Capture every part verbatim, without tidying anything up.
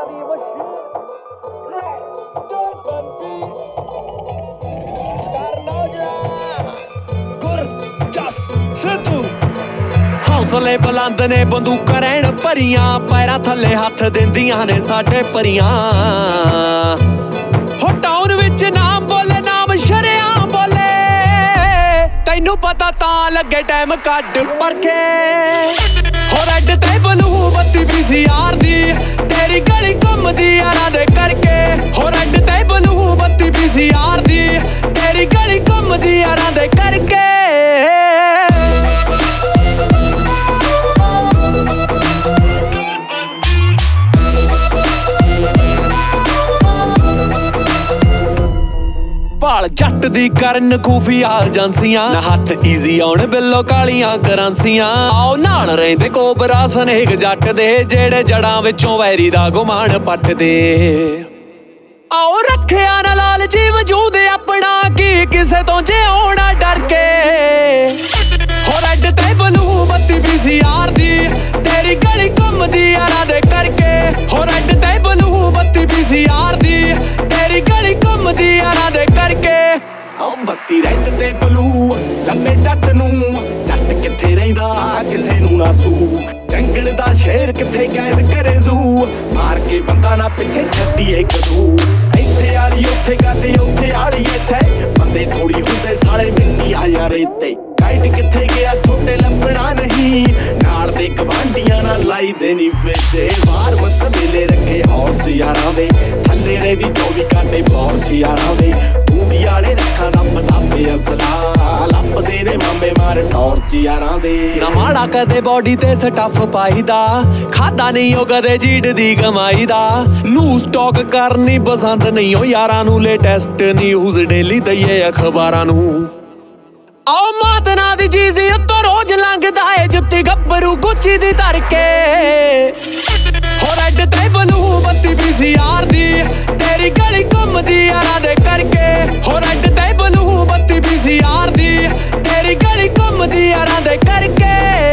ਦੀ machine turban piece ਕਰਨਾ ਜਾ ਗੁਰ ਜਸ ਸਿੱਧੂ ਹੌਸਲੇ ਬੁਲੰਦ ਨੇ ਬੰਦੂਕਾਂ ਰਹਿਣ ਭਰੀਆਂ ਪੈਰਾਂ ਥੱਲੇ ਹੱਥ ਦਿੰਦੀਆਂ ਨੇ ਸਾਡੇ ਪਰੀਆਂ ਹੋ ਟਾਊਨ ਵਿੱਚ ਨਾਮ ਬੋਲੇ ਨਾਮ ਸ਼ਰੇਆਮ ਬੋਲੇ ਤੈਨੂੰ ਪਤਾ ਤਾਂ ਲੱਗੇ ਟਾਈਮ ਕੱਢ ਪਰਖੇ ਹੋ ਰੈਡ ਤੇ ਬਲੂ ਬੱਤੀ ਪੀ ਸੀ ਆਰ ਦੀ ਤੇਰੀ ਗਲੀ ਘੁੰਮਦੀ ਯਾਰਾਂ ਦੇ ਕਰਕੇ ਹੋ ਰੈਡ ਤੇ ਬਲੂ ਬੱਤੀ ਪੀ ਸੀ ਆਰ ਦੀ ਤੇਰੀ ਗਲੀ ਘੁੰਮਦੀ ਯਾਰਾਂ ਦੇ ਕਰਕੇ ਭਾਲ ਜੱਟ ਦੀ ਕਰਨ ਖੂਫੀਆ ਏਜੰਸੀਆਂ ਨਾ ਹੱਥ ਈਜ਼ੀ ਆਉਣ ਬਿੱਲੋ ਕਾਲੀਆਂ ਕਰੰਸੀਆਂ ਆਓ ਨਾਲ ਰਹਿੰਦੇ ਕੋਬਰਾ ਸਨੇਕ ਜੱਟ ਦੇ ਜਿਹੜੇ ਜੜਾਂ ਵਿੱਚੋਂ ਵੈਰੀ ਦਾ ਗੁਮਾਨ ਪੱਟਦੇ ਆਓ ਰੱਖਿਆ ਨਾ ਲਾਲਚੀ ਵਜੂਦ ਆਪਣਾ ਕੀ ਕਿਸੇ ਤੋਂ ਜਿਉਣਾ ਡਰ ਕੇ ਹੋ ਰੈਡ ਤੇ ਬਲੂ ਬੱਤੀ ਪੀ ਸੀ ਆਰ ਦੀ ਤੇਰੀ ਗਲੀ ਘੁੰਮਦੀ ਯਾਰਾਂ ਦੇ ਕਰਕੇ ਹੋ ਰੈਡ ਤੇ ਬਲੂ ਬੱਤੀ ਪੀ ਸੀ ਆਰ ਦੀ ਤੇਰੀ ਗਲੀ ਘੁੰਮਦੀ ਯਾਰਾਂ ਦੇ ਕਰਕੇ ਆਓ ਬੱਤੀ ਰੈਡ ਤੇ ਬਲੂ ਲੰਮੇ ਜੱਟ ਨੂੰ ਜੱਟ ਕਿੱਥੇ ਰਹਿੰਦਾ ਕਿਸੇ ਨੂੰ ਨਾ ਸੂ ਜੰਗਲ ਦਾ ਸ਼ੇਰ ਕਿੱਥੇ ਕੈਦ ਕਰੇ ਜ਼ੂ ਮਾਰ ਕੇ ਬੰਦਾ ਨਾ ਪਿੱਛੇ ਛੱਡੀਏ ਕਦੂ ਇੱਥੇ ਆਲੀ ਉੱਥੇ ਗਾਤੇ ਉੱਥੇ ਆਲੀ ਇੱਥੇ ਬੰਦੇ ਥੋੜੀ ਹੁੰਦੇ ਸਾਲੇ ਮਿੱਟੀ ਆ ਯਾਰ ਇੱਥੇ ਕਾਈਟ ਕਿੱਥੇ ਗਿਆ ਛੋਟੇ ਲੱਭਣਾ ਨਹੀਂ ਨਾਲ ਦੇ ਗਵਾਂਢੀਆਂ ਨਾਲ ਲਾਈ ਦੇਣੀ ਵੇਚੇ ਬਾਹਰ ਮਤ ਵੇਲੇ ਰੱਖੇ ਹੌਰਸ ਯਾਰਾਂ ਦੇ ਥੱਲੇ ਰੇ ਦੀ ਚੌਵੀ ਘੰਟੇ ਫੋਰਸ ਯਾਰਾਂ ਦੇ ਬੂੜੀ ਵਾਲੇ ਰੱਖਾਂ ਦਾ ਪਤਾਪੇ ਅਸਲਾ ਲੱਭਦੇ ਨੇ ਮਾਮੇ ਮਾਰ ਟੌਰਚ ਯਾਰਾਂ ਦੇ ਨਾ ਮਾੜਾ ਕਦੇ ਬੋਡੀ ਤੇ ਸਟੱਫ ਪਾਈਦਾ ਖਾਦਾ ਨਹੀਂ ਉਹ ਕਦੇ ਜੀੜ ਦੀ ਕਮਾਈ ਦਾ ਲੂਜ਼ ਸਟਾਕ ਕਰਨੀ ਪਸੰਦ ਨਹੀਂ ਉਹ ਯਾਰਾਂ ਨੂੰ ਲੇਟੈਸਟ ਨਿਊਜ਼ ਡੇਲੀ ਦਈਏ ਅਖਬਾਰਾਂ ਨੂੰ ਆਓ ਮਾਤਨਾ ਦੀ ਚੀਜ਼ ਉੱਤੋਂ ਰੋਜ਼ ਲੰਘਦਾ ਏ ਜੁੱਤੀ ਗੱਭਰੂ ਗੁੱਚੀ ਦੀ ਧਰ ਕੇ ਹੋ ਰੈਡ ਤੇ ਬਲੂ ਬੱਤੀ ਪੀ ਸੀ ਆਰ ਦੀ ਤੇਰੀ ਗਲੀ ਘੁੰਮਦੀ ਯਾਰਾਂ ਦੇ ਕਰਕੇ ਹੋ ਰੈਡ ਤੇ ਬਲੂ ਬੱਤੀ ਪੀ ਸੀ ਆਰ ਦੀ ਤੇਰੀ ਗਲੀ ਘੁੰਮਦੀ ਯਾਰਾਂ ਦੇ ਕਰਕੇ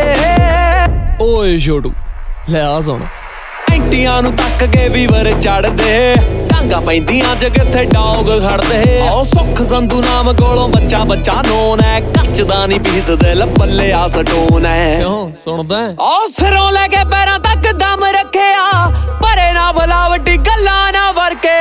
ਓਏ ਛੋਟੂ ਲੈ ਆ ਸੁਣ ਐਂਟੀਆਂ ਨੂੰ ਤੱਕ ਕੇ ਵੀਵਰ ਚੜਦੇ ਟਾਂਗਾ ਪੈਂਦੀਆਂ ਜ ਕਿੱਥੇ ਡੌਗ ਖੜਦੇ ਆਓ ਸੁੱਖ ਸੰਧੂ ਨਾਮ ਕੋਲੋਂ ਬੱਚਾ ਬੱਚਾ ਨੋਨ ਐ ਕੱਚਦਾ ਨਹੀਂ ਪੀਸਦੇ ਲੱਪੱਲੇ ਆ ਸਟੋਨ ਐ ਕਿਉਂ ਸੁਣਦਾ ਆਓ ਸਿਰੋਂ ਲੈ ਕੇ ਪੈਰਾਂ ਤੱਕ ਦਮ ਰੱਖਿਆ ਪਰੇ ਨਾ ਬੁਲਾਵਟੀ ਗੱਲਾਂ ਨਾ ਵਰਕੇ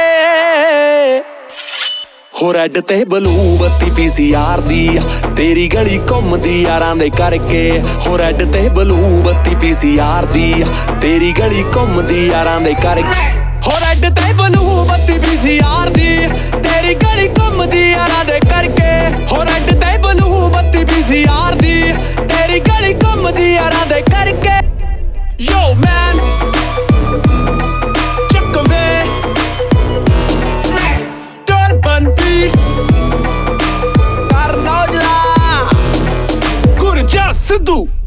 ਹੋ ਰੈਡ ਤੇ ਬਲੂ ਬੱਤੀ ਪੀ ਸੀ ਆਰ ਦੀ ਤੇਰੀ ਗਲੀ ਘੁੰਮਦੀ ਯਾਰਾਂ ਦੇ ਕਰਕੇ ਹੋ ਰੈਡ ਤੇ ਬਲੂ ਬੱਤੀ ਪੀ ਸੀ ਆਰ ਦੀ ਤੇਰੀ ਗਲੀ ਘੁੰਮਦੀ ਯਾਰਾਂ ਦੇ ਕਰਕੇ ਹੋ ਰੈਡ ਤੇ ਬਲੂ ਬੱਤੀ ਪੀ ਸੀ ਆਰ ਦੀ ਤੇਰੀ ਗਲੀ ਘੁੰਮਦੀ ਯਾਰਾਂ ਦੇ ਕਰਕੇ ਹੋ ਰੈਡ ਤੇ ਬਲੂ ਬੱਤੀ ਪੀ ਸੀ ਆਰ ਦੀ ਤੇਰੀ ਗਲੀ ਘੁੰਮਦੀ ਯਾਰਾਂ ਦੇ ਕਰਕੇ ਯੋ ਮੈਨ ਚੱਕਵੇ ਟਰਬਨ ਪੀਸ ਕਰਨਾ ਜਾ ਗੁਰ ਜਸ ਸਿੱਧੂ